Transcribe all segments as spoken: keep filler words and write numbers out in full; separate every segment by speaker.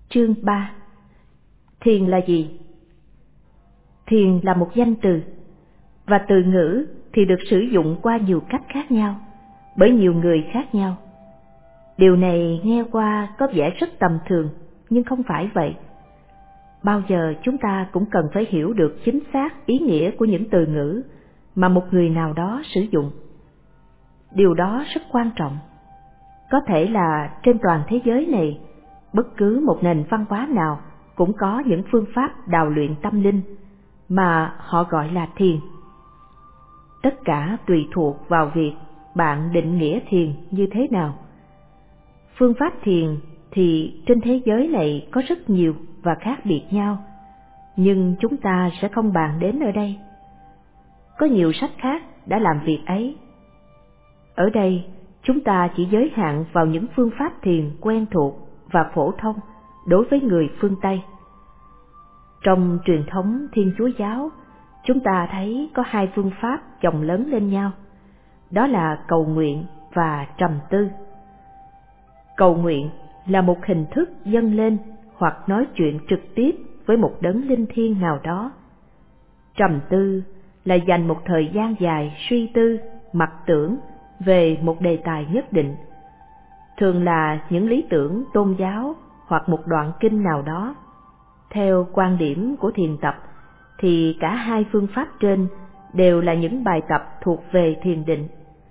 Speaker 1: Chương ba. Thiền là gì? Thiền là một danh từ, và từ ngữ thì được sử dụng qua nhiều cách khác nhau, bởi nhiều người khác nhau. Điều này nghe qua có vẻ rất tầm thường, nhưng không phải vậy. Bao giờ chúng ta cũng cần phải hiểu được chính xác ý nghĩa của những từ ngữ mà một người nào đó sử dụng. Điều đó rất quan trọng. Có thể là trên toàn thế giới này, bất cứ một nền văn hóa nào cũng có những phương pháp đào luyện tâm linh mà họ gọi là thiền. Tất cả tùy thuộc vào việc bạn định nghĩa thiền như thế nào. Phương pháp thiền thì trên thế giới này có rất nhiều và khác biệt nhau, nhưng chúng ta sẽ không bàn đến ở đây. Có nhiều sách khác đã làm việc ấy. Ở đây, chúng ta chỉ giới hạn vào những phương pháp thiền quen thuộc và phổ thông đối với người phương Tây. Trong truyền thống Thiên Chúa giáo, chúng ta thấy có hai phương pháp chồng lớn lên nhau, đó là cầu nguyện và trầm tư. Cầu nguyện là một hình thức dâng lên hoặc nói chuyện trực tiếp với một đấng linh thiêng nào đó. Trầm tư là dành một thời gian dài suy tư, mặc tưởng về một đề tài nhất định, thường là những lý tưởng tôn giáo hoặc một đoạn kinh nào đó. Theo quan điểm của thiền tập thì cả hai phương pháp trên đều là những bài tập thuộc về thiền định.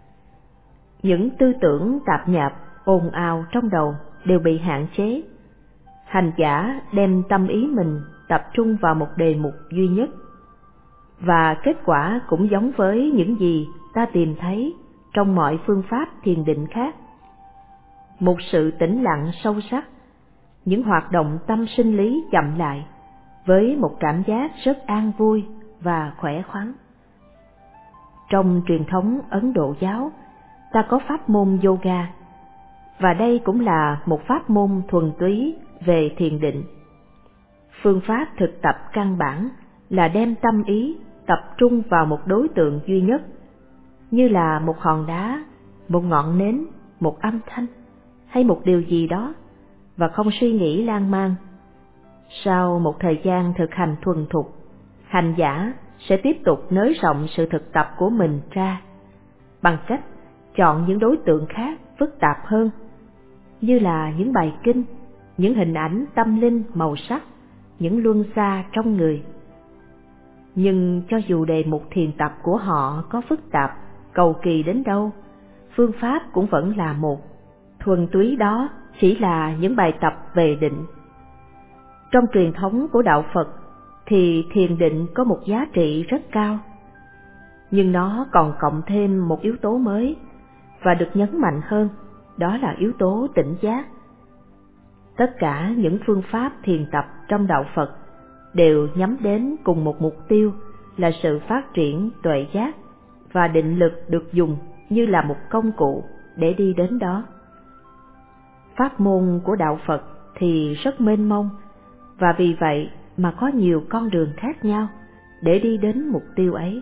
Speaker 1: Những tư tưởng tạp nhạp, ồn ào trong đầu đều bị hạn chế. Hành giả đem tâm ý mình tập trung vào một đề mục duy nhất. Và kết quả cũng giống với những gì ta tìm thấy trong mọi phương pháp thiền định khác. Một sự tĩnh lặng sâu sắc, những hoạt động tâm sinh lý chậm lại, với một cảm giác rất an vui và khỏe khoắn. Trong truyền thống Ấn Độ giáo, ta có pháp môn yoga, và đây cũng là một pháp môn thuần túy về thiền định. Phương pháp thực tập căn bản là đem tâm ý tập trung vào một đối tượng duy nhất, như là một hòn đá, một ngọn nến, một âm thanh hay một điều gì đó, và không suy nghĩ lan man. Sau một thời gian thực hành thuần thục, hành giả sẽ tiếp tục nới rộng sự thực tập của mình ra bằng cách chọn những đối tượng khác phức tạp hơn, như là những bài kinh, những hình ảnh tâm linh màu sắc, những luân xa trong người. Nhưng cho dù đề mục thiền tập của họ có phức tạp, cầu kỳ đến đâu, phương pháp cũng vẫn là một. Thuần túy đó chỉ là những bài tập về định. Trong truyền thống của đạo Phật thì thiền định có một giá trị rất cao, nhưng nó còn cộng thêm một yếu tố mới và được nhấn mạnh hơn, đó là yếu tố tỉnh giác. Tất cả những phương pháp thiền tập trong đạo Phật đều nhắm đến cùng một mục tiêu là sự phát triển tuệ giác, và định lực được dùng như là một công cụ để đi đến đó. Pháp môn của đạo Phật thì rất mênh mông, và vì vậy mà có nhiều con đường khác nhau để đi đến mục tiêu ấy.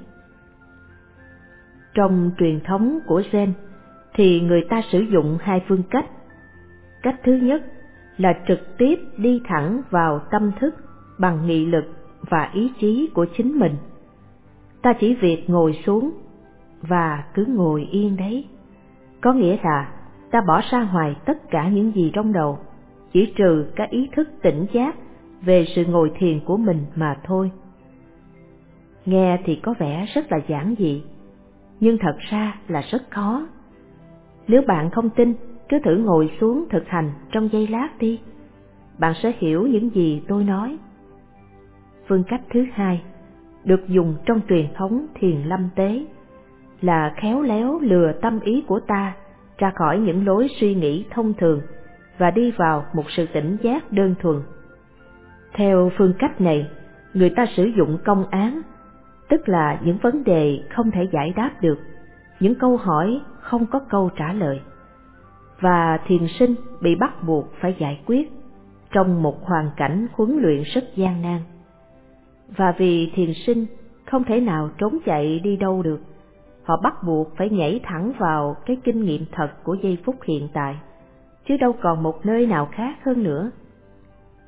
Speaker 1: Trong truyền thống của Zen thì người ta sử dụng hai phương cách. Cách thứ nhất là trực tiếp đi thẳng vào tâm thức bằng nghị lực và ý chí của chính mình. Ta chỉ việc ngồi xuống và cứ ngồi yên đấy. Có nghĩa là ta bỏ ra ngoài tất cả những gì trong đầu, chỉ trừ cái ý thức tỉnh giác về sự ngồi thiền của mình mà thôi. Nghe thì có vẻ rất là giản dị, nhưng thật ra là rất khó. Nếu bạn không tin, cứ thử ngồi xuống thực hành trong giây lát đi, bạn sẽ hiểu những gì tôi nói. Phương cách thứ hai, được dùng trong truyền thống thiền lâm tế, là khéo léo lừa tâm ý của ta ra khỏi những lối suy nghĩ thông thường và đi vào một sự tỉnh giác đơn thuần. Theo phương cách này, người ta sử dụng công án, tức là những vấn đề không thể giải đáp được, những câu hỏi không có câu trả lời, và thiền sinh bị bắt buộc phải giải quyết trong một hoàn cảnh huấn luyện rất gian nan. Và vì thiền sinh không thể nào trốn chạy đi đâu được, họ bắt buộc phải nhảy thẳng vào cái kinh nghiệm thật của giây phút hiện tại, chứ đâu còn một nơi nào khác hơn nữa.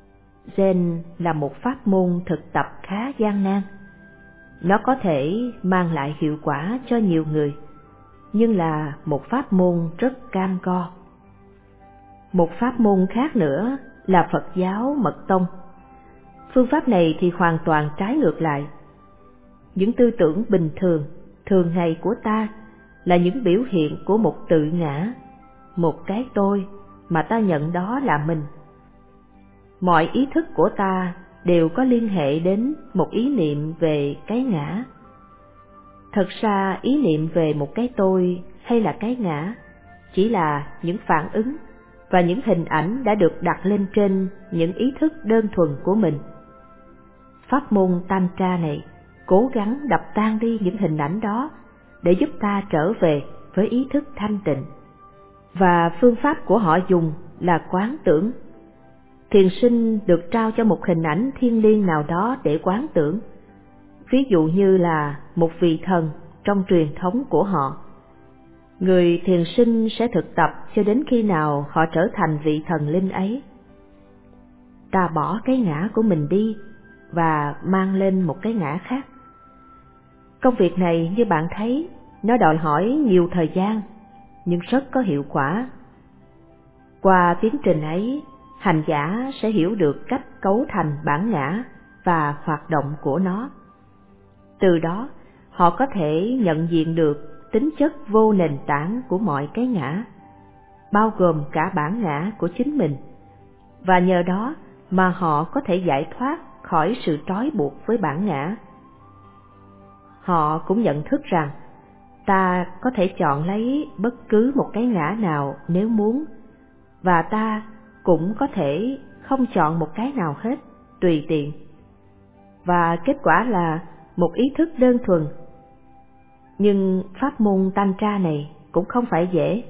Speaker 1: Zen là một pháp môn thực tập khá gian nan. Nó có thể mang lại hiệu quả cho nhiều người, nhưng là một pháp môn rất cam go. Một pháp môn khác nữa là Phật giáo Mật Tông. Phương pháp này thì hoàn toàn trái ngược lại. Những tư tưởng bình thường, thường ngày của ta là những biểu hiện của một tự ngã, một cái tôi mà ta nhận đó là mình. Mọi ý thức của ta đều có liên hệ đến một ý niệm về cái ngã. Thật ra ý niệm về một cái tôi hay là cái ngã chỉ là những phản ứng và những hình ảnh đã được đặt lên trên những ý thức đơn thuần của mình. Pháp môn Tantra này cố gắng đập tan đi những hình ảnh đó để giúp ta trở về với ý thức thanh tịnh. Và phương pháp của họ dùng là quán tưởng. Thiền sinh được trao cho một hình ảnh thiêng liêng nào đó để quán tưởng. Ví dụ như là một vị thần trong truyền thống của họ. Người thiền sinh sẽ thực tập cho đến khi nào họ trở thành vị thần linh ấy. Ta bỏ cái ngã của mình đi và mang lên một cái ngã khác. Công việc này như bạn thấy, nó đòi hỏi nhiều thời gian, nhưng rất có hiệu quả. Qua tiến trình ấy, hành giả sẽ hiểu được cách cấu thành bản ngã và hoạt động của nó. Từ đó, họ có thể nhận diện được tính chất vô nền tảng của mọi cái ngã, bao gồm cả bản ngã của chính mình, và nhờ đó mà họ có thể giải thoát khỏi sự trói buộc với bản ngã. Họ cũng nhận thức rằng ta có thể chọn lấy bất cứ một cái ngã nào nếu muốn, và ta cũng có thể không chọn một cái nào hết, tùy tiện. Và kết quả là một ý thức đơn thuần. Nhưng pháp môn Tantra này cũng không phải dễ.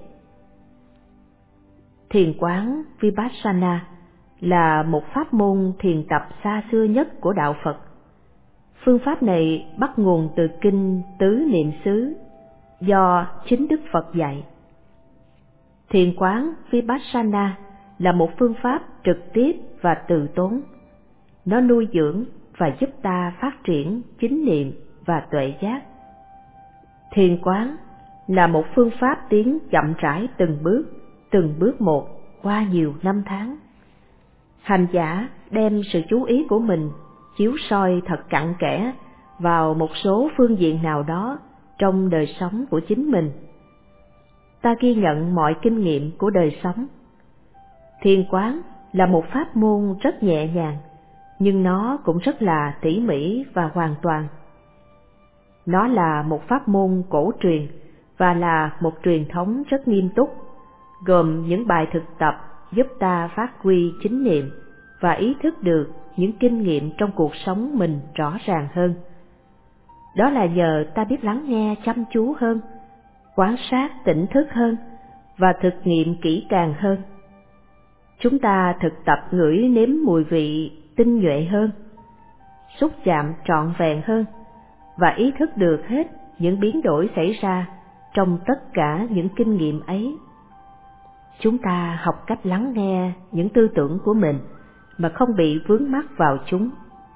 Speaker 1: Thiền quán Vipassana là một pháp môn thiền tập xa xưa nhất của đạo Phật. Phương pháp này bắt nguồn từ kinh Tứ Niệm xứ do chính Đức Phật dạy. Thiền quán Vipassana là một phương pháp trực tiếp và từ tốn. Nó nuôi dưỡng và giúp ta phát triển chính niệm và tuệ giác. Thiền quán là một phương pháp tiến chậm rãi từng bước, từng bước một qua nhiều năm tháng. Hành giả đem sự chú ý của mình chiếu soi thật cặn kẽ vào một số phương diện nào đó trong đời sống của chính mình. Ta ghi nhận mọi kinh nghiệm của đời sống. Thiền quán là một pháp môn rất nhẹ nhàng, nhưng nó cũng rất là tỉ mỉ và hoàn toàn. Nó là một pháp môn cổ truyền và là một truyền thống rất nghiêm túc, gồm những bài thực tập giúp ta phát huy chính niệm và ý thức được những kinh nghiệm trong cuộc sống mình rõ ràng hơn. Đó là nhờ ta biết lắng nghe chăm chú hơn, quan sát tỉnh thức hơn và thực nghiệm kỹ càng hơn. Chúng ta thực tập ngửi nếm mùi vị tinh nhuệ hơn, xúc chạm trọn vẹn hơn và ý thức được hết những biến đổi xảy ra trong tất cả những kinh nghiệm ấy. Chúng ta học cách lắng nghe những tư tưởng của mình mà không bị vướng mắc vào chúng.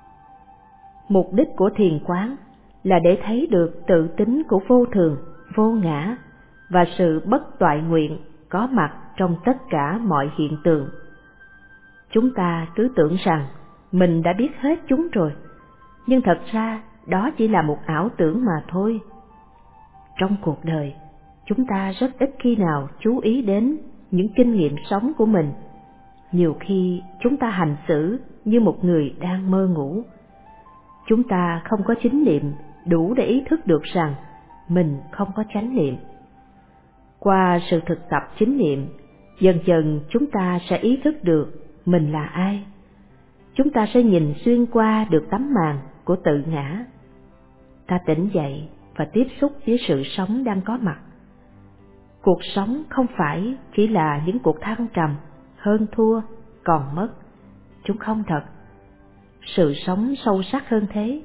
Speaker 1: Mục đích của thiền quán là để thấy được tự tính của vô thường, vô ngã và sự bất toại nguyện có mặt trong tất cả mọi hiện tượng. Chúng ta cứ tưởng rằng mình đã biết hết chúng rồi, nhưng thật ra đó chỉ là một ảo tưởng mà thôi. Trong cuộc đời, chúng ta rất ít khi nào chú ý đến những kinh nghiệm sống của mình. Nhiều khi chúng ta hành xử như một người đang mơ ngủ. Chúng ta không có chánh niệm đủ để ý thức được rằng mình không có chánh niệm. Qua sự thực tập chánh niệm, dần dần chúng ta sẽ ý thức được mình là ai. Chúng ta sẽ nhìn xuyên qua được tấm màn của tự ngã. Ta tỉnh dậy và tiếp xúc với sự sống đang có mặt. Cuộc sống không phải chỉ là những cuộc thăng trầm, hơn thua, còn mất. Chúng không thật. Sự sống sâu sắc hơn thế.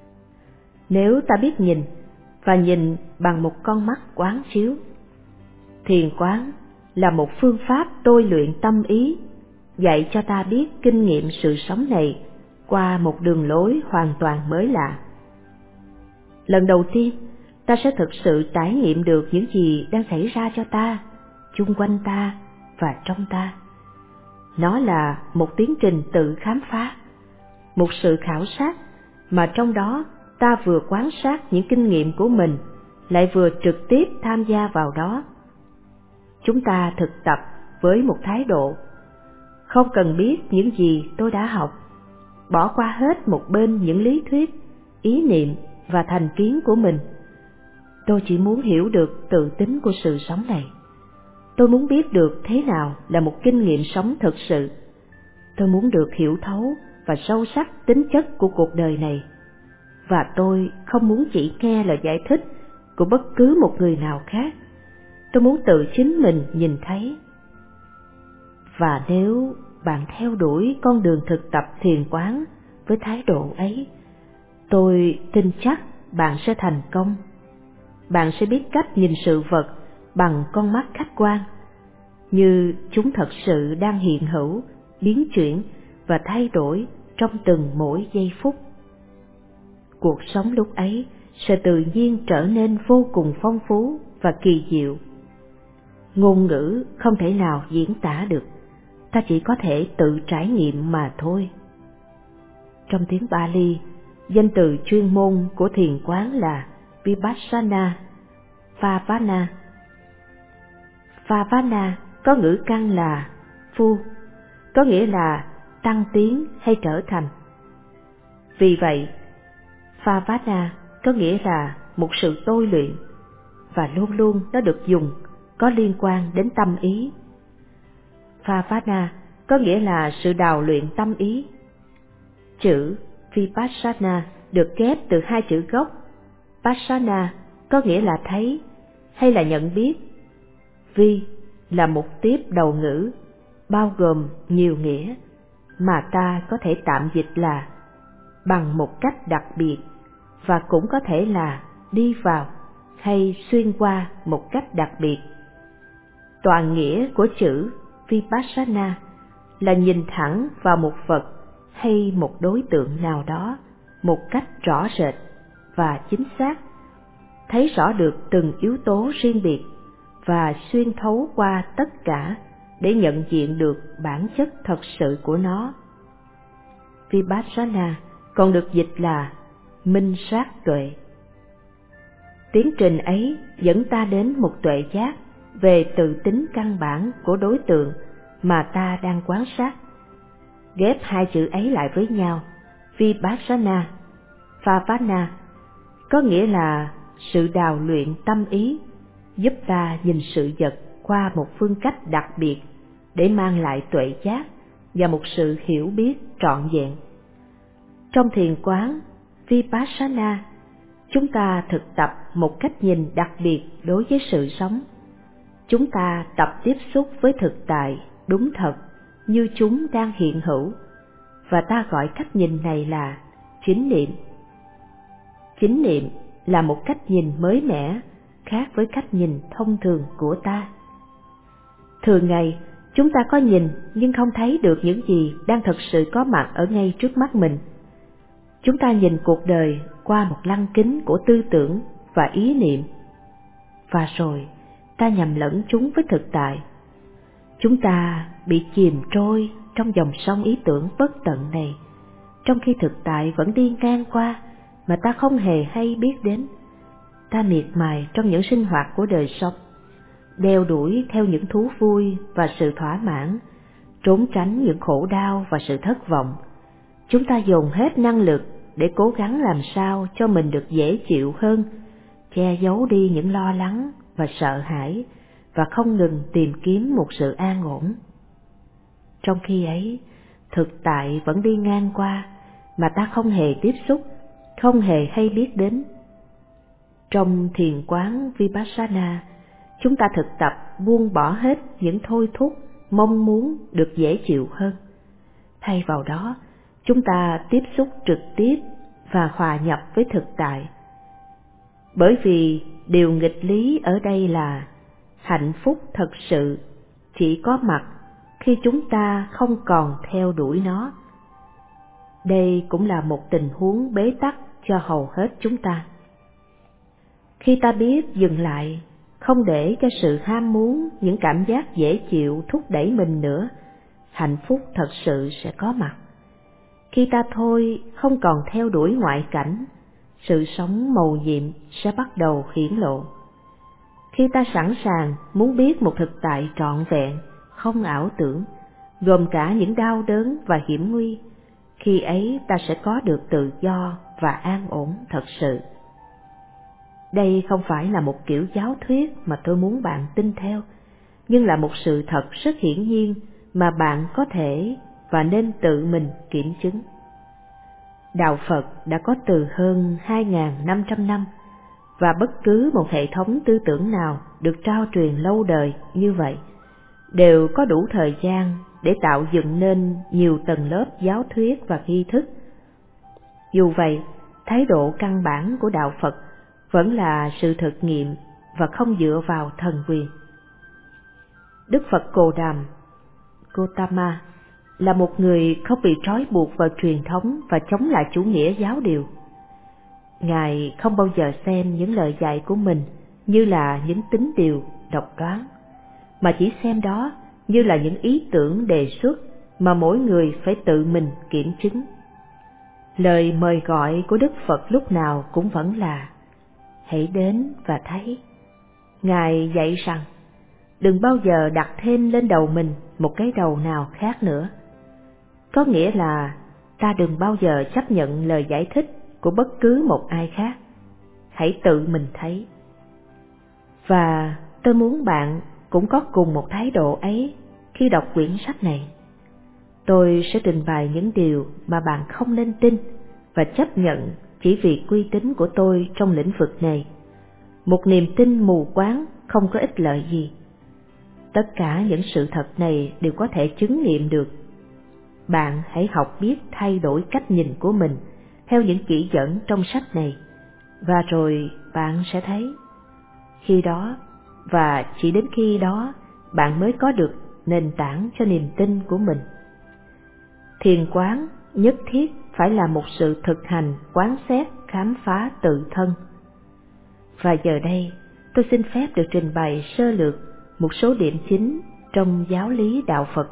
Speaker 1: Nếu ta biết nhìn, và nhìn bằng một con mắt quán chiếu. Thiền quán là một phương pháp tôi luyện tâm ý, dạy cho ta biết kinh nghiệm sự sống này qua một đường lối hoàn toàn mới lạ. Lần đầu tiên, ta sẽ thực sự trải nghiệm được những gì đang xảy ra cho ta, chung quanh ta và trong ta. Nó là một tiến trình tự khám phá, một sự khảo sát mà trong đó ta vừa quan sát những kinh nghiệm của mình, lại vừa trực tiếp tham gia vào đó. Chúng ta thực tập với một thái độ không cần biết những gì tôi đã học, bỏ qua hết một bên những lý thuyết, ý niệm và thành kiến của mình. Tôi chỉ muốn hiểu được tự tính của sự sống này. Tôi muốn biết được thế nào là một kinh nghiệm sống thực sự. Tôi muốn được hiểu thấu và sâu sắc tính chất của cuộc đời này. Và tôi không muốn chỉ nghe lời giải thích của bất cứ một người nào khác. Tôi muốn tự chính mình nhìn thấy. Và nếu bạn theo đuổi con đường thực tập thiền quán với thái độ ấy, tôi tin chắc bạn sẽ thành công. Bạn sẽ biết cách nhìn sự vật bằng con mắt khách quan, như chúng thật sự đang hiện hữu, biến chuyển và thay đổi trong từng mỗi giây phút. Cuộc sống lúc ấy sẽ tự nhiên trở nên vô cùng phong phú và kỳ diệu. Ngôn ngữ không thể nào diễn tả được, ta chỉ có thể tự trải nghiệm mà thôi. Trong tiếng Pali, danh từ chuyên môn của thiền quán là Vipassana, Phavana. Phavana có ngữ căn là phu, có nghĩa là tăng tiến hay trở thành. Vì vậy, Phavana có nghĩa là một sự tôi luyện, và luôn luôn nó được dùng có liên quan đến tâm ý. Phavana có nghĩa là sự đào luyện tâm ý. Chữ Vipassana được ghép từ hai chữ gốc. Passana có nghĩa là thấy hay là nhận biết. Vi là một tiếp đầu ngữ, bao gồm nhiều nghĩa, mà ta có thể tạm dịch là bằng một cách đặc biệt, và cũng có thể là đi vào hay xuyên qua một cách đặc biệt. Toàn nghĩa của chữ Vipassana là nhìn thẳng vào một vật hay một đối tượng nào đó một cách rõ rệt và chính xác, thấy rõ được từng yếu tố riêng biệt và xuyên thấu qua tất cả để nhận diện được bản chất thật sự của nó. Vipassana còn được dịch là minh sát tuệ. Tiến trình ấy dẫn ta đến một tuệ giác về tự tính căn bản của đối tượng mà ta đang quan sát. Ghép hai chữ ấy lại với nhau, Vipassana, Phavana, có nghĩa là sự đào luyện tâm ý, giúp ta nhìn sự vật qua một phương cách đặc biệt để mang lại tuệ giác và một sự hiểu biết trọn vẹn. Trong thiền quán Vipassana, chúng ta thực tập một cách nhìn đặc biệt đối với sự sống. Chúng ta tập tiếp xúc với thực tại đúng thật như chúng đang hiện hữu, và ta gọi cách nhìn này là chánh niệm. Chánh niệm là một cách nhìn mới mẻ, khác với cách nhìn thông thường của ta. Thường ngày, chúng ta có nhìn nhưng không thấy được những gì đang thực sự có mặt ở ngay trước mắt mình. Chúng ta nhìn cuộc đời qua một lăng kính của tư tưởng và ý niệm, và rồi ta nhầm lẫn chúng với thực tại. Chúng ta bị chìm trôi trong dòng sông ý tưởng bất tận này, trong khi thực tại vẫn đi ngang qua mà ta không hề hay biết đến. Ta miệt mài trong những sinh hoạt của đời sống, đeo đuổi theo những thú vui và sự thỏa mãn, trốn tránh những khổ đau và sự thất vọng. Chúng ta dồn hết năng lực để cố gắng làm sao cho mình được dễ chịu hơn, che giấu đi những lo lắng và sợ hãi, và không ngừng tìm kiếm một sự an ổn. Trong khi ấy, thực tại vẫn đi ngang qua mà ta không hề tiếp xúc, không hề hay biết đến. Trong thiền quán Vipassana, chúng ta thực tập buông bỏ hết những thôi thúc, mong muốn được dễ chịu hơn. Thay vào đó, chúng ta tiếp xúc trực tiếp và hòa nhập với thực tại. Bởi vì điều nghịch lý ở đây là hạnh phúc thật sự chỉ có mặt khi chúng ta không còn theo đuổi nó. Đây cũng là một tình huống bế tắc cho hầu hết chúng ta. Khi ta biết dừng lại, không để cho sự ham muốn, những cảm giác dễ chịu thúc đẩy mình nữa, hạnh phúc thật sự sẽ có mặt. Khi ta thôi không còn theo đuổi ngoại cảnh, sự sống mầu nhiệm sẽ bắt đầu hiển lộ. Khi ta sẵn sàng muốn biết một thực tại trọn vẹn, không ảo tưởng, gồm cả những đau đớn và hiểm nguy, khi ấy ta sẽ có được tự do và an ổn thật sự. Đây không phải là một kiểu giáo thuyết mà tôi muốn bạn tin theo, nhưng là một sự thật rất hiển nhiên mà bạn có thể và nên tự mình kiểm chứng. Đạo Phật đã có từ hơn hai nghìn năm trăm năm, và bất cứ một hệ thống tư tưởng nào được trao truyền lâu đời như vậy đều có đủ thời gian để tạo dựng nên nhiều tầng lớp giáo thuyết và nghi thức. Dù vậy, thái độ căn bản của Đạo Phật vẫn là sự thực nghiệm và không dựa vào thần quyền. Đức Phật Cồ Đàm Gautama là một người không bị trói buộc vào truyền thống và chống lại chủ nghĩa giáo điều. Ngài không bao giờ xem những lời dạy của mình như là những tín điều độc đoán, mà chỉ xem đó như là những ý tưởng đề xuất mà mỗi người phải tự mình kiểm chứng. Lời mời gọi của Đức Phật lúc nào cũng vẫn là hãy đến và thấy. Ngài dạy rằng đừng bao giờ đặt thêm lên đầu mình một cái đầu nào khác nữa. Có nghĩa là ta đừng bao giờ chấp nhận lời giải thích của bất cứ một ai khác. Hãy tự mình thấy. Và tôi muốn bạn cũng có cùng một thái độ ấy khi đọc quyển sách này. Tôi sẽ trình bày những điều mà bạn không nên tin và chấp nhận chỉ vì uy tín của tôi trong lĩnh vực này. Một niềm tin mù quáng không có ích lợi gì. Tất cả những sự thật này đều có thể chứng nghiệm được. Bạn hãy học biết thay đổi cách nhìn của mình theo những chỉ dẫn trong sách này, và rồi bạn sẽ thấy. Khi đó, và chỉ đến khi đó, bạn mới có được nền tảng cho niềm tin của mình. Thiền quán nhất thiết phải là một sự thực hành quán xét khám phá tự thân. Và giờ đây, tôi xin phép được trình bày sơ lược một số điểm chính trong giáo lý Đạo Phật.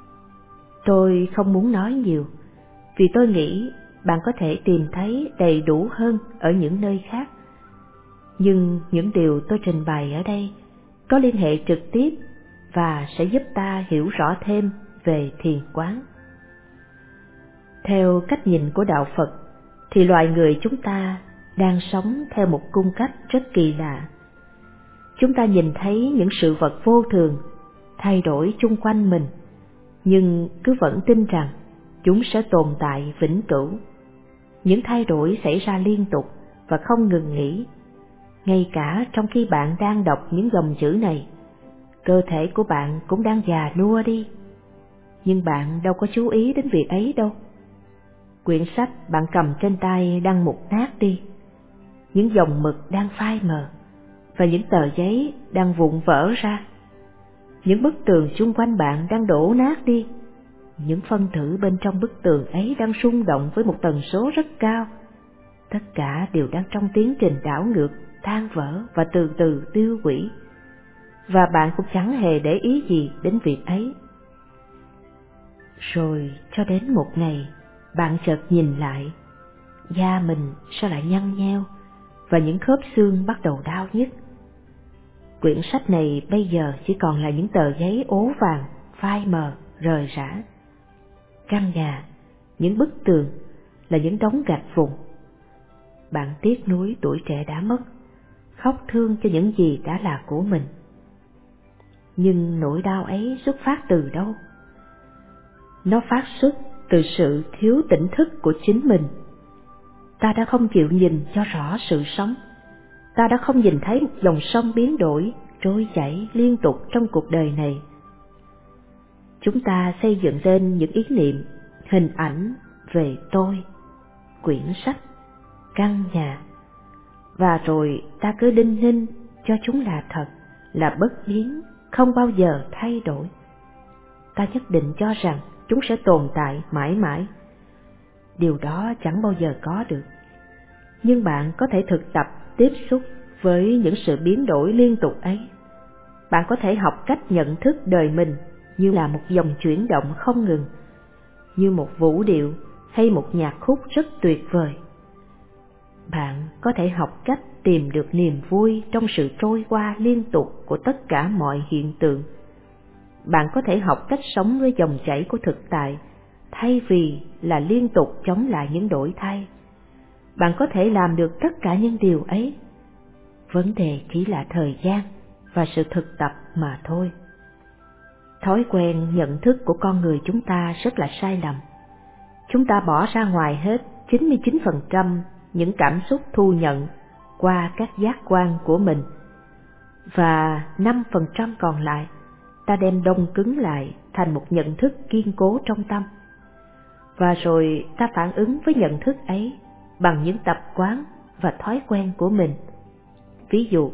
Speaker 1: Tôi không muốn nói nhiều, vì tôi nghĩ bạn có thể tìm thấy đầy đủ hơn ở những nơi khác. Nhưng những điều tôi trình bày ở đây có liên hệ trực tiếp và sẽ giúp ta hiểu rõ thêm về thiền quán. Theo cách nhìn của Đạo Phật, thì loài người chúng ta đang sống theo một cung cách rất kỳ lạ. Chúng ta nhìn thấy những sự vật vô thường thay đổi chung quanh mình, nhưng cứ vẫn tin rằng chúng sẽ tồn tại vĩnh cửu. Những thay đổi xảy ra liên tục và không ngừng nghỉ. Ngay cả trong khi bạn đang đọc những dòng chữ này, cơ thể của bạn cũng đang già nua đi. Nhưng bạn đâu có chú ý đến việc ấy đâu. Quyển sách bạn cầm trên tay đang mục nát đi. Những dòng mực đang phai mờ, và những tờ giấy đang vụn vỡ ra. Những bức tường xung quanh bạn đang đổ nát đi. Những phân tử bên trong bức tường ấy đang rung động với một tần số rất cao. Tất cả đều đang trong tiến trình đảo ngược, tan vỡ và từ từ tiêu hủy. Và bạn cũng chẳng hề để ý gì đến việc ấy. Rồi cho đến một ngày, bạn chợt nhìn lại, da mình sao lại nhăn nheo, và những khớp xương bắt đầu đau nhức. Quyển sách này bây giờ chỉ còn là những tờ giấy ố vàng, phai mờ, rời rã. Căn nhà, những bức tường là những đống gạch vụn. Bạn tiếc nuối tuổi trẻ đã mất, khóc thương cho những gì đã là của mình. Nhưng nỗi đau ấy xuất phát từ đâu? Nó phát xuất từ sự thiếu tỉnh thức của chính mình. Ta đã không chịu nhìn cho rõ sự sống. Ta đã không nhìn thấy một dòng sông biến đổi, trôi chảy liên tục trong cuộc đời này. Chúng ta xây dựng lên những ý niệm, hình ảnh về tôi, quyển sách, căn nhà, và rồi ta cứ đinh ninh cho chúng là thật, là bất biến, không bao giờ thay đổi. ta nhất định cho rằng chúng sẽ tồn tại mãi mãi. Điều đó chẳng bao giờ có được. Nhưng bạn có thể thực tập tiếp xúc với những sự biến đổi liên tục ấy. Bạn có thể học cách nhận thức đời mình như là một dòng chuyển động không ngừng, như một vũ điệu hay một nhạc khúc rất tuyệt vời. Bạn có thể học cách tìm được niềm vui trong sự trôi qua liên tục của tất cả mọi hiện tượng. Bạn có thể học cách sống với dòng chảy của thực tại, thay vì là liên tục chống lại những đổi thay. Bạn có thể làm được tất cả những điều ấy. Vấn đề chỉ là thời gian và sự thực tập mà thôi. Thói quen nhận thức của con người chúng ta rất là sai lầm. Chúng ta bỏ ra ngoài hết chín mươi chín phần trăm những cảm xúc thu nhận qua các giác quan của mình, và năm phần trăm còn lại ta đem đông cứng lại thành một nhận thức kiên cố trong tâm. Và rồi ta phản ứng với nhận thức ấy bằng những tập quán và thói quen của mình. Ví dụ,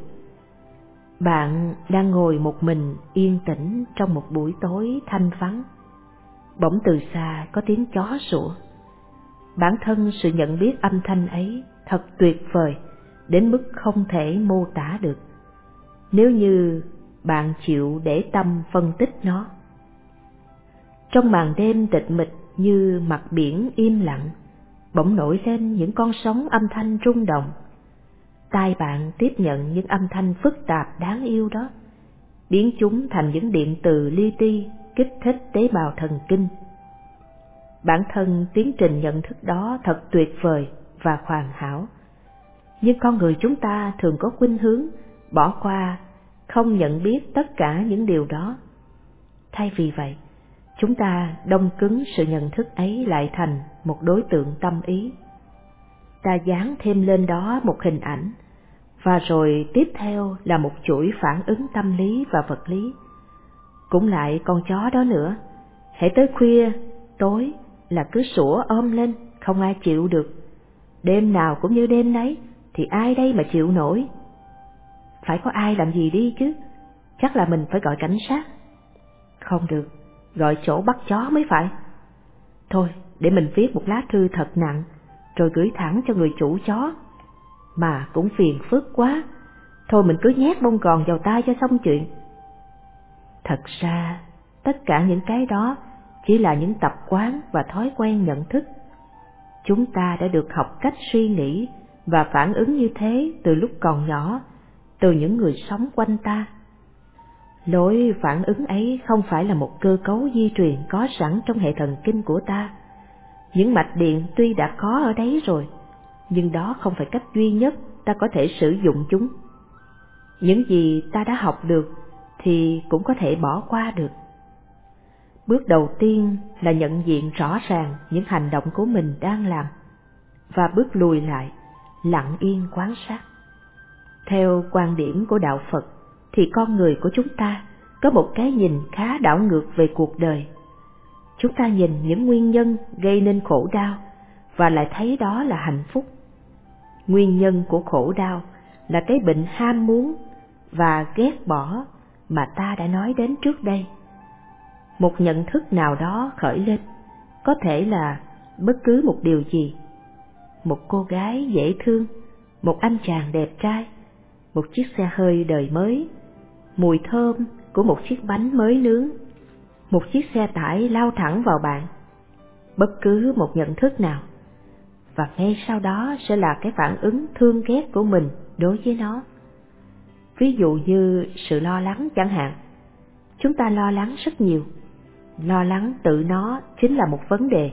Speaker 1: bạn đang ngồi một mình yên tĩnh trong một buổi tối thanh vắng. Bỗng từ xa có tiếng chó sủa. Bản thân sự nhận biết âm thanh ấy thật tuyệt vời đến mức không thể mô tả được, nếu như bạn chịu để tâm phân tích nó. Trong màn đêm tịch mịch như mặt biển im lặng, bỗng nổi lên những con sóng âm thanh rung động. Tai bạn tiếp nhận những âm thanh phức tạp đáng yêu đó, biến chúng thành những điện từ li ti kích thích tế bào thần kinh. Bản thân tiến trình nhận thức đó thật tuyệt vời và hoàn hảo. Nhưng con người chúng ta thường có khuynh hướng bỏ qua, không nhận biết tất cả những điều đó. Thay vì vậy, chúng ta đông cứng sự nhận thức ấy lại thành một đối tượng tâm ý. Ta dán thêm lên đó một hình ảnh, và rồi tiếp theo là một chuỗi phản ứng tâm lý và vật lý. Cũng lại con chó đó nữa, hễ tới khuya, tối là cứ sủa ôm lên, không ai chịu được. Đêm nào cũng như đêm nấy, thì ai đây mà chịu nổi? Phải có ai làm gì đi chứ, chắc là mình phải gọi cảnh sát. Không được, gọi chỗ bắt chó mới phải. Thôi, để mình viết một lá thư thật nặng, rồi gửi thẳng cho người chủ chó. Mà cũng phiền phức quá, thôi mình cứ nhét bông gòn vào tay cho xong chuyện. Thật ra, tất cả những cái đó chỉ là những tập quán và thói quen nhận thức. Chúng ta đã được học cách suy nghĩ và phản ứng như thế từ lúc còn nhỏ, từ những người sống quanh ta. Lối phản ứng ấy không phải là một cơ cấu di truyền có sẵn trong hệ thần kinh của ta. Những mạch điện tuy đã có ở đấy rồi, nhưng đó không phải cách duy nhất ta có thể sử dụng chúng. Những gì ta đã học được thì cũng có thể bỏ qua được. Bước đầu tiên là nhận diện rõ ràng những hành động của mình đang làm, và bước lùi lại, lặng yên quan sát. Theo quan điểm của Đạo Phật thì con người của chúng ta có một cái nhìn khá đảo ngược về cuộc đời. Chúng ta nhìn những nguyên nhân gây nên khổ đau và lại thấy đó là hạnh phúc. Nguyên nhân của khổ đau là cái bệnh ham muốn và ghét bỏ mà ta đã nói đến trước đây. Một nhận thức nào đó khởi lên, có thể là bất cứ một điều gì. Một cô gái dễ thương, một anh chàng đẹp trai, một chiếc xe hơi đời mới, mùi thơm của một chiếc bánh mới nướng, một chiếc xe tải lao thẳng vào bạn. Bất cứ một nhận thức nào, và ngay sau đó sẽ là cái phản ứng thương ghét của mình đối với nó. Ví dụ như sự lo lắng chẳng hạn. Chúng ta lo lắng rất nhiều. Lo lắng tự nó chính là một vấn đề.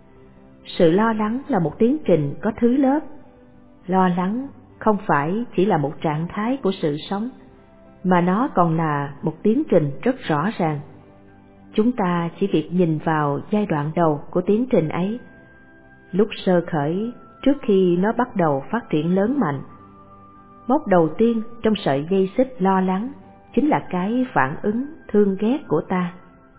Speaker 1: Sự lo lắng là một tiến trình có thứ lớp. Lo lắng không phải chỉ là một trạng thái của sự sống, mà nó còn là một tiến trình rất rõ ràng. Chúng ta chỉ việc nhìn vào giai đoạn đầu của tiến trình ấy, lúc sơ khởi trước khi nó bắt đầu phát triển lớn mạnh. Mốc đầu tiên trong sợi dây xích lo lắng chính là cái phản ứng thương ghét của ta.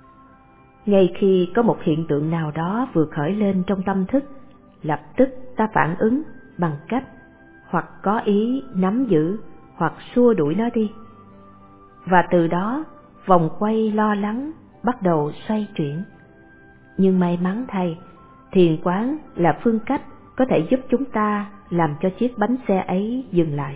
Speaker 1: Ngay khi có một hiện tượng nào đó vừa khởi lên trong tâm thức, lập tức ta phản ứng bằng cách hoặc có ý nắm giữ hoặc xua đuổi nó đi. Và từ đó, vòng quay lo lắng bắt đầu xoay chuyển. Nhưng may mắn thay, thiền quán là phương cách có thể giúp chúng ta làm cho chiếc bánh xe ấy dừng lại.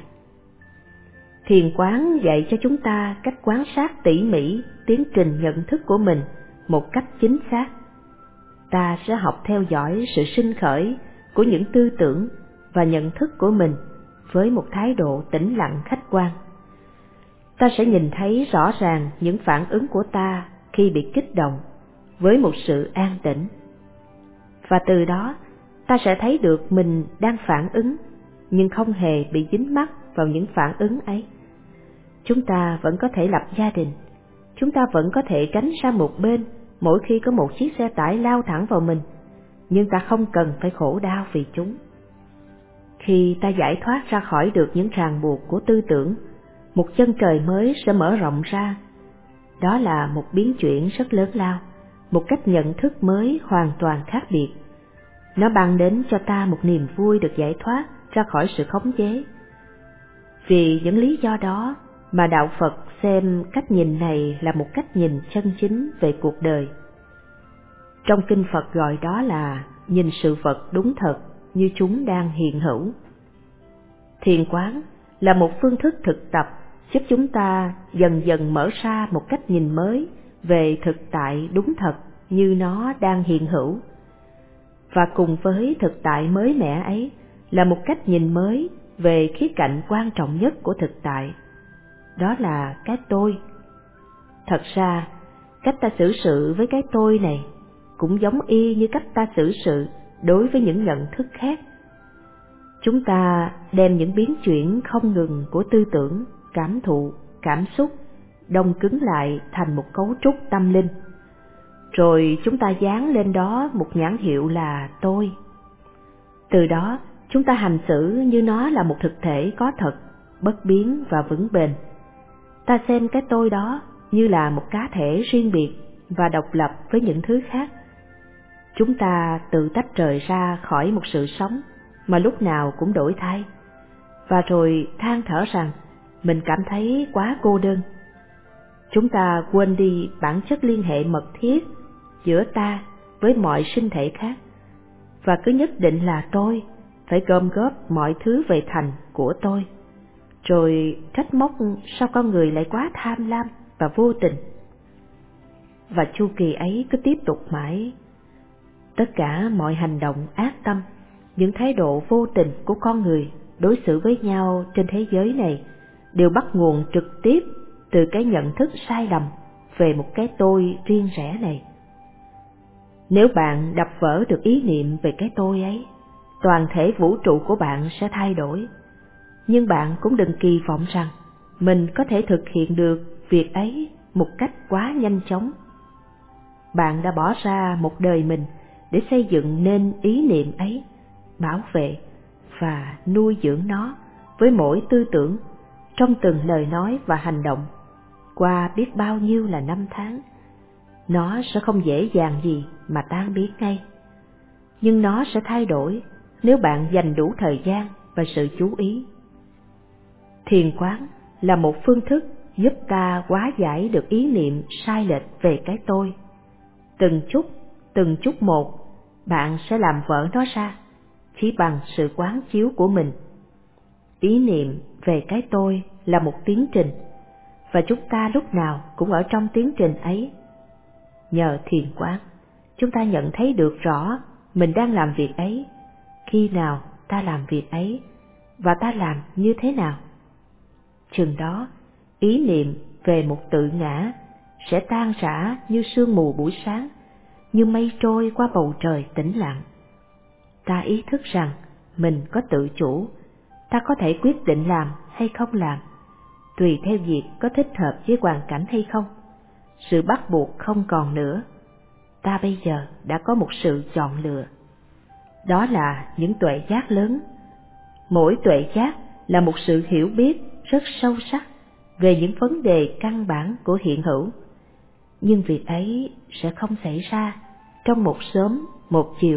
Speaker 1: Thiền quán dạy cho chúng ta cách quan sát tỉ mỉ tiến trình nhận thức của mình một cách chính xác. Ta sẽ học theo dõi sự sinh khởi của những tư tưởng và nhận thức của mình với một thái độ tĩnh lặng khách quan. Ta sẽ nhìn thấy rõ ràng những phản ứng của ta khi bị kích động với một sự an tĩnh. Và từ đó, ta sẽ thấy được mình đang phản ứng, nhưng không hề bị dính mắc vào những phản ứng ấy. Chúng ta vẫn có thể lập gia đình, chúng ta vẫn có thể tránh sang một bên mỗi khi có một chiếc xe tải lao thẳng vào mình, nhưng ta không cần phải khổ đau vì chúng. Khi ta giải thoát ra khỏi được những ràng buộc của tư tưởng, một chân trời mới sẽ mở rộng ra. Đó là một biến chuyển rất lớn lao, một cách nhận thức mới hoàn toàn khác biệt. Nó mang đến cho ta một niềm vui được giải thoát ra khỏi sự khống chế. Vì những lý do đó mà Đạo Phật xem cách nhìn này là một cách nhìn chân chính về cuộc đời. Trong kinh Phật gọi đó là nhìn sự vật đúng thật như chúng đang hiện hữu. Thiền quán là một phương thức thực tập giúp chúng ta dần dần mở ra một cách nhìn mới về thực tại đúng thật như nó đang hiện hữu. Và cùng với thực tại mới mẻ ấy là một cách nhìn mới về khía cạnh quan trọng nhất của thực tại, đó là cái tôi. Thật ra, cách ta xử sự với cái tôi này cũng giống y như cách ta xử sự đối với những nhận thức khác. Chúng ta đem những biến chuyển không ngừng của tư tưởng, cảm thụ, cảm xúc đông cứng lại thành một cấu trúc tâm linh. Rồi chúng ta dán lên đó một nhãn hiệu là tôi. Từ đó, chúng ta hành xử như nó là một thực thể có thật, bất biến và vững bền. Ta xem cái tôi đó như là một cá thể riêng biệt và độc lập với những thứ khác. Chúng ta tự tách rời ra khỏi một sự sống mà lúc nào cũng đổi thay, và rồi than thở rằng mình cảm thấy quá cô đơn. Chúng ta quên đi bản chất liên hệ mật thiết giữa ta với mọi sinh thể khác, và cứ nhất định là tôi phải gom góp mọi thứ về thành của tôi, rồi trách móc sao con người lại quá tham lam và vô tình. Và chu kỳ ấy cứ tiếp tục mãi. Tất cả mọi hành động ác tâm, những thái độ vô tình của con người đối xử với nhau trên thế giới này đều bắt nguồn trực tiếp từ cái nhận thức sai lầm về một cái tôi riêng rẽ này. Nếu bạn đập vỡ được ý niệm về cái tôi ấy, toàn thể vũ trụ của bạn sẽ thay đổi. Nhưng bạn cũng đừng kỳ vọng rằng mình có thể thực hiện được việc ấy một cách quá nhanh chóng. Bạn đã bỏ ra một đời mình để xây dựng nên ý niệm ấy, bảo vệ và nuôi dưỡng nó với mỗi tư tưởng, trong từng lời nói và hành động, qua biết bao nhiêu là năm tháng. Nó sẽ không dễ dàng gì mà tan biến ngay, nhưng nó sẽ thay đổi nếu bạn dành đủ thời gian và sự chú ý. Thiền quán là một phương thức giúp ta hóa giải được ý niệm sai lệch về cái tôi. Từng chút, từng chút một, bạn sẽ làm vỡ nó ra, chỉ bằng sự quán chiếu của mình. Ý niệm về cái tôi là một tiến trình, và chúng ta lúc nào cũng ở trong tiến trình ấy. Nhờ thiền quán, chúng ta nhận thấy được rõ mình đang làm việc ấy, khi nào ta làm việc ấy, và ta làm như thế nào. Chừng đó, ý niệm về một tự ngã sẽ tan rã như sương mù buổi sáng, như mây trôi qua bầu trời tĩnh lặng. Ta ý thức rằng mình có tự chủ, ta có thể quyết định làm hay không làm, tùy theo việc có thích hợp với hoàn cảnh hay không. Sự bắt buộc không còn nữa. Ta bây giờ đã có một sự chọn lựa. Đó là những tuệ giác lớn. Mỗi tuệ giác là một sự hiểu biết rất sâu sắc về những vấn đề căn bản của hiện hữu. Nhưng việc ấy sẽ không xảy ra trong một sớm, một chiều,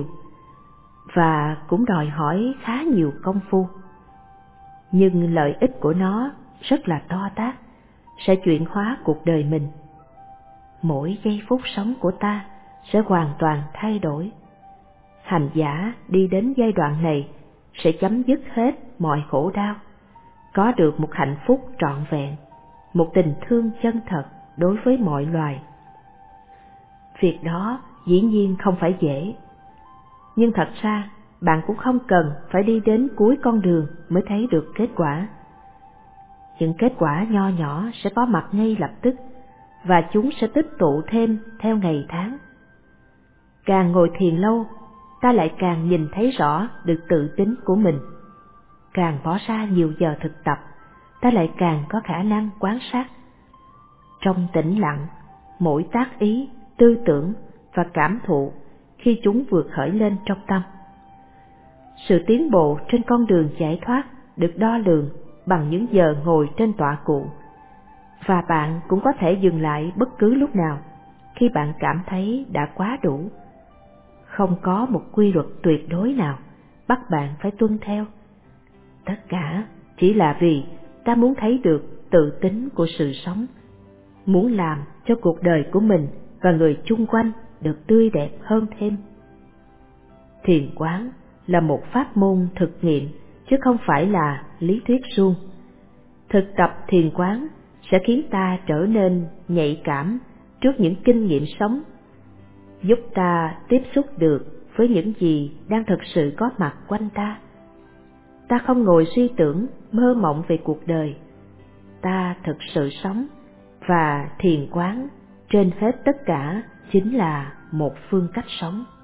Speaker 1: và cũng đòi hỏi khá nhiều công phu. Nhưng lợi ích của nó rất là to tát, sẽ chuyển hóa cuộc đời mình. mỗi giây phút sống của ta sẽ hoàn toàn thay đổi. Hành giả đi đến giai đoạn này sẽ chấm dứt hết mọi khổ đau, có được một hạnh phúc trọn vẹn, một tình thương chân thật đối với mọi loài. Việc đó dĩ nhiên không phải dễ, nhưng thật ra bạn cũng không cần phải đi đến cuối con đường mới thấy được kết quả. Những kết quả nho nhỏ sẽ có mặt ngay lập tức, và chúng sẽ tích tụ thêm theo ngày tháng. Càng ngồi thiền lâu, ta lại càng nhìn thấy rõ được tự tính của mình. Càng bỏ ra nhiều giờ thực tập, ta lại càng có khả năng quan sát. Trong tĩnh lặng, mỗi tác ý, tư tưởng và cảm thụ khi chúng vượt khởi lên trong tâm. Sự tiến bộ trên con đường giải thoát được đo lường bằng những giờ ngồi trên tọa cụ, và bạn cũng có thể dừng lại bất cứ lúc nào khi bạn cảm thấy đã quá đủ. Không có một quy luật tuyệt đối nào bắt bạn phải tuân theo. Tất cả chỉ là vì ta muốn thấy được tự tính của sự sống, muốn làm cho cuộc đời của mình và người chung quanh được tươi đẹp hơn thêm. Thiền quán là một pháp môn thực nghiệm chứ không phải là lý thuyết suông. Thực tập thiền quán sẽ khiến ta trở nên nhạy cảm trước những kinh nghiệm sống, giúp ta tiếp xúc được với những gì đang thực sự có mặt quanh ta. Ta không ngồi suy tưởng, mơ mộng về cuộc đời. Ta thực sự sống, và thiền quán trên hết tất cả chính là một phương cách sống.